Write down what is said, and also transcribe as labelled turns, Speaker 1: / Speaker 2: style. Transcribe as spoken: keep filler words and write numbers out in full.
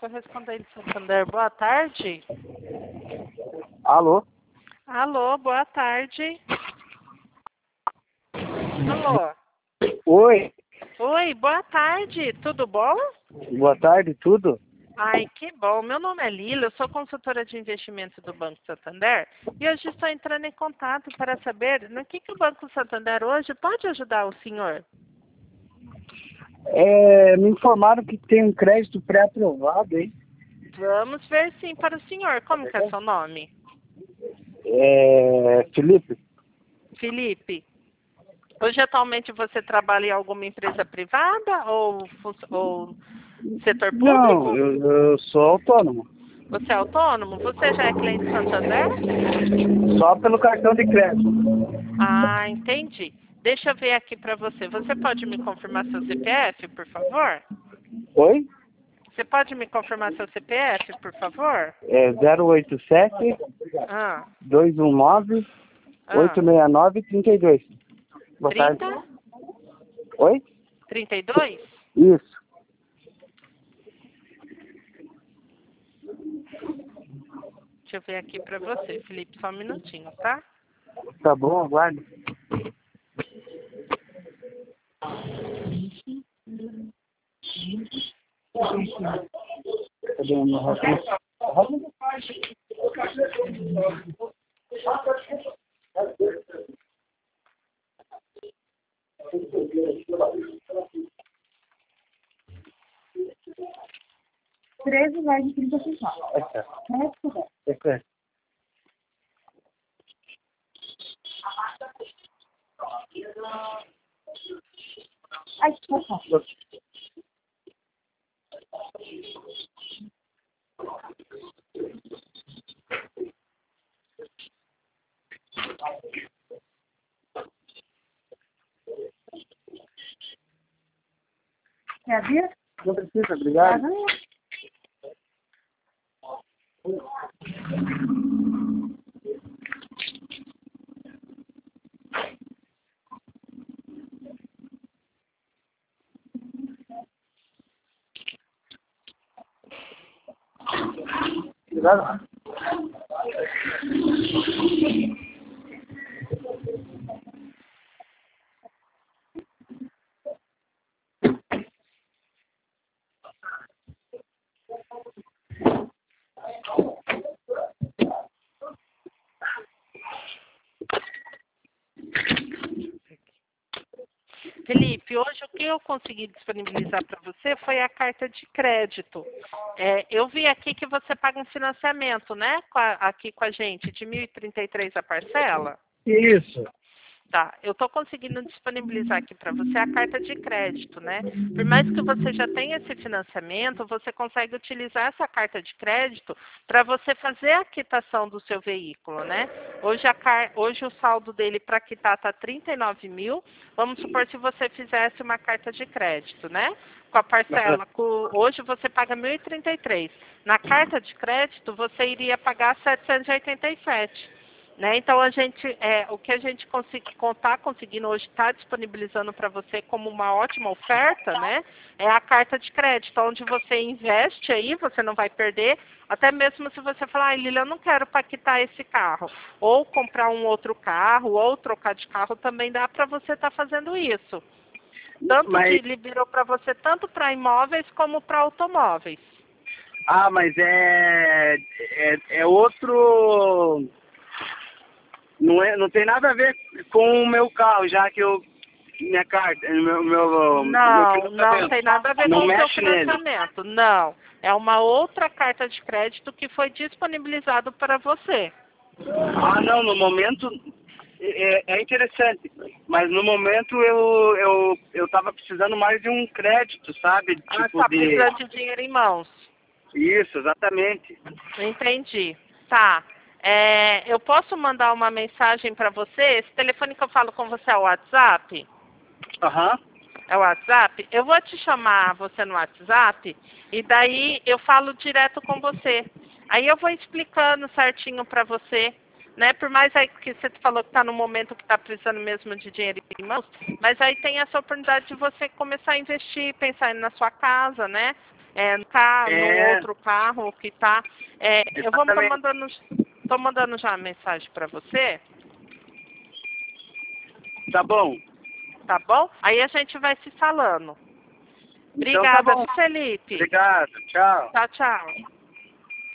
Speaker 1: Correspondente Santander, boa tarde.
Speaker 2: Alô?
Speaker 1: Alô, boa tarde. Alô.
Speaker 2: Oi,
Speaker 1: Oi, boa tarde, tudo bom?
Speaker 2: boa tarde, tudo?
Speaker 1: Ai, que bom. Meu nome é Lila, eu sou consultora de investimentos do Banco Santander e hoje estou entrando em contato para saber no que, que o Banco Santander hoje pode ajudar o senhor.
Speaker 2: É, me informaram que tem um crédito pré-aprovado, hein?
Speaker 1: Vamos ver sim para o senhor. Como que é seu nome?
Speaker 2: É, Felipe?
Speaker 1: Felipe. Hoje atualmente você trabalha em alguma empresa privada ou, fun- ou setor
Speaker 2: Não,
Speaker 1: público?
Speaker 2: eu, eu sou autônomo.
Speaker 1: Você é autônomo? Você já é cliente Santander?
Speaker 2: Só pelo cartão de crédito.
Speaker 1: Ah, entendi. Deixa eu ver aqui para você. Você pode me confirmar seu C P F, por favor?
Speaker 2: Oi?
Speaker 1: Você pode me confirmar seu C P F, por favor?
Speaker 2: É zero oito sete,
Speaker 1: Ah,
Speaker 2: dois um nove, oito
Speaker 1: ah.
Speaker 2: seis nove, três dois. Boa tarde.
Speaker 1: trinta?
Speaker 2: Oi?
Speaker 1: trinta e dois?
Speaker 2: Isso.
Speaker 1: Deixa eu ver aqui para você, Felipe, só um minutinho, tá?
Speaker 2: Tá bom, aguarde. Cadê o meu rádio?
Speaker 3: treze vai de trinta centavos.
Speaker 2: É,
Speaker 3: Resto,
Speaker 2: é, é.
Speaker 3: a situação. Quer abrir?
Speaker 2: Não precisa, obrigado. Obrigado.
Speaker 1: Felipe, hoje o que eu consegui disponibilizar para você foi a carta de crédito. É, eu vi aqui que você paga um financiamento, né? Com a- aqui com a gente, de mil e trinta e três a parcela.
Speaker 2: Isso.
Speaker 1: Tá, eu estou conseguindo disponibilizar aqui para você a carta de crédito, né? Por mais que você já tenha esse financiamento, você consegue utilizar essa carta de crédito para você fazer a quitação do seu veículo, né? Hoje, a car... Hoje o saldo dele para quitar está trinta e nove mil. Vamos supor se você fizesse uma carta de crédito, né? Com a parcela, com... hoje você paga mil e trinta e três. Na carta de crédito, você iria pagar setecentos e oitenta e sete. Né? Então, a gente, é, o que a gente está conseguindo hoje, está disponibilizando para você como uma ótima oferta, né? É a carta de crédito, onde você investe aí, você não vai perder, até mesmo se você falar, ah, Lila, eu não quero paquitar esse carro, ou comprar um outro carro, ou trocar de carro, também dá para você estar fazendo isso. Tanto
Speaker 2: Mas,
Speaker 1: de liberou para você, tanto para imóveis como para automóveis.
Speaker 2: ah, mas é, é, é outro... Não, é, não tem nada a ver com o meu carro, já que eu... Minha carta, meu, meu, meu
Speaker 1: Não, não tem nada a ver
Speaker 2: não
Speaker 1: com o seu
Speaker 2: mexe nele.
Speaker 1: financiamento. Não. É uma outra carta de crédito que foi disponibilizado para você.
Speaker 2: Ah, não, no momento é, é interessante, mas no momento eu eu eu tava precisando mais de um crédito, sabe?
Speaker 1: Ah,
Speaker 2: Tipo
Speaker 1: está
Speaker 2: de
Speaker 1: precisando de dinheiro em mãos.
Speaker 2: isso, exatamente.
Speaker 1: Entendi. Tá. É, eu posso mandar uma mensagem para você? Esse telefone que eu falo com você é o WhatsApp?
Speaker 2: Aham.
Speaker 1: É o WhatsApp? Eu vou te chamar você no WhatsApp e daí eu falo direto com você. Aí eu vou explicando certinho para você, né? Por mais aí que você falou que está no momento que está precisando mesmo de dinheiro em mãos, mas aí tem essa oportunidade de você começar a investir, pensar na sua casa, né? é, no, carro,
Speaker 2: É.
Speaker 1: no outro carro que tá. É, eu vou tô
Speaker 2: Exatamente.
Speaker 1: mandando, tô mandando já a mensagem para você,
Speaker 2: Tá bom.
Speaker 1: tá bom? Aí a gente vai se falando.
Speaker 2: Então tá
Speaker 1: Obrigada,
Speaker 2: bom.
Speaker 1: Felipe.
Speaker 2: Obrigado. Tchau.
Speaker 1: Tchau, tchau.